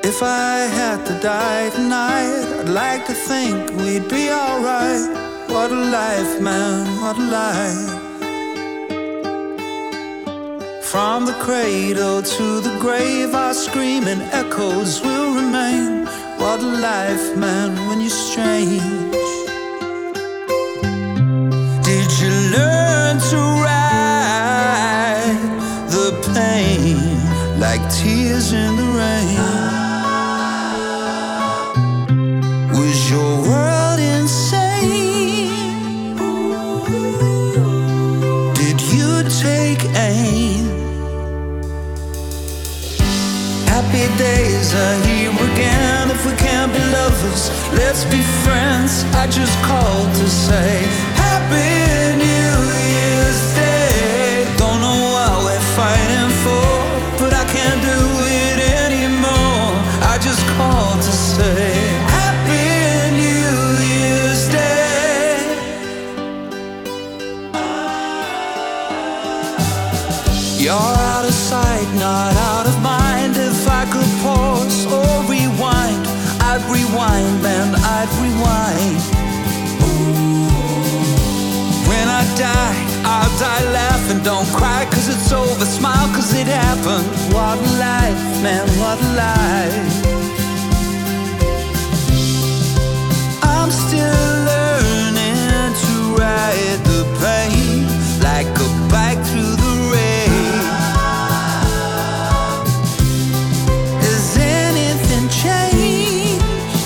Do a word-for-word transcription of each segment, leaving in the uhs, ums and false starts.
If I had to die tonight, I'd like to think we'd be alright. What a life, man, what a life. From the cradle to the grave, our screaming echoes will remain. What a life, man, when you're strange. Did you learn to ride the pain like tears in the rain? Was your world insane? Did you take aim? Happy days are here again. If we can't be lovers, let's be friends. I just called to say Happy New Year's Day. Don't know what we're fighting for, but I can't do it anymore. I just called to say Happy New Year's Day. You're out of sight, not out of mind. If I could pause or rewind, I'd rewind, man, I'd rewind. When I die, I'll die laughing. Don't cry cause it's over, smile cause it happened. What a life, man, what a life. I'm still learning to ride the pain like a bike through the rain. Has anything changed?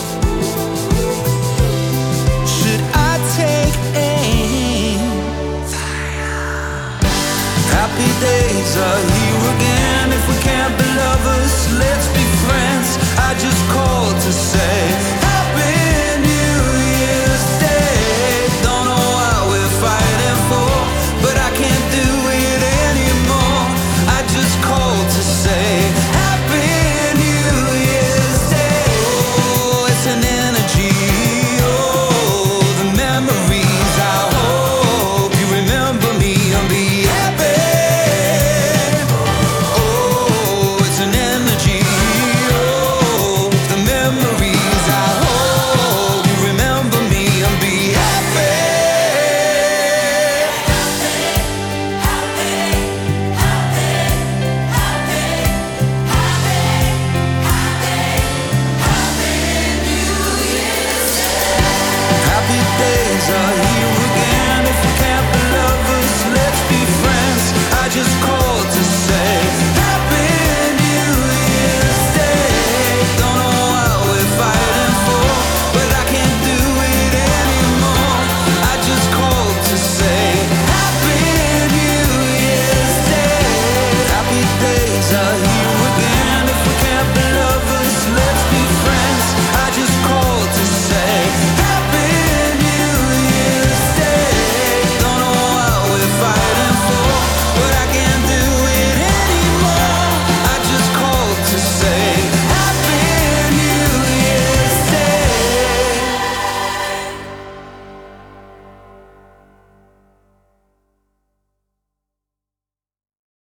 Should I take aim? Happy days are here again. If we can't be lovers, let's be friends. I just called to say Happy New Year's Day. Don't know what we're fighting for, but I can't do it anymore. I just called to say Happy New Year's Day. Oh, it's an energy, oh, the memories. I hope you remember me and be happy. Oh, it's an energy, oh, the memories. I hope you remember me and be happy. Happy days are here again. If we can't be lovers, let's be friends. I just call